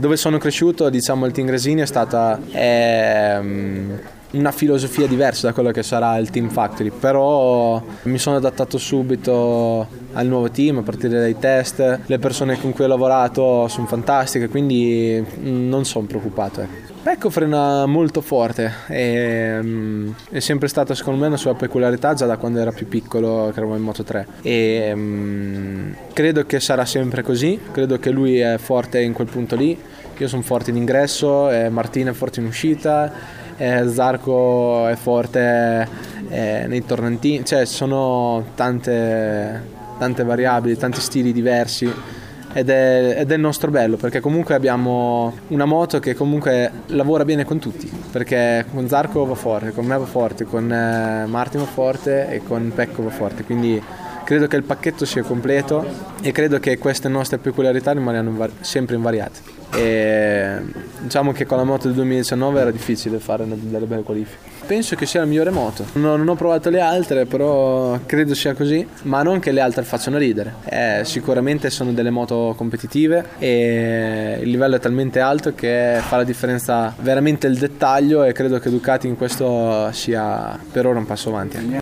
Dove sono cresciuto, diciamo, il Team Gresini è stata una filosofia diversa da quello che sarà il Team Factory, però mi sono adattato subito al nuovo team a partire dai test. Le persone con cui ho lavorato sono fantastiche, quindi non sono preoccupato. Pecco frena molto forte e è sempre stata secondo me una sua peculiarità già da quando era più piccolo, che eravamo in Moto3, e credo che sarà sempre così. Credo che lui è forte in quel punto lì, io sono forte in ingresso, Martina è forte in uscita, Zarco è forte nei tornantini, cioè sono tante variabili, tanti stili diversi. Ed è il nostro bello, perché comunque abbiamo una moto che comunque lavora bene con tutti, perché con Zarco va forte, con me va forte, con Martin va forte e con Pecco va forte, quindi credo che il pacchetto sia completo e credo che queste nostre peculiarità rimangano sempre invariate. E diciamo che con la moto del 2019 era difficile fare delle belle qualifiche. Penso che sia la migliore moto. Non ho provato le altre, però credo sia così, ma non che le altre facciano ridere. Sicuramente sono delle moto competitive e il livello è talmente alto che fa la differenza veramente il dettaglio, e credo che Ducati in questo sia per ora un passo avanti.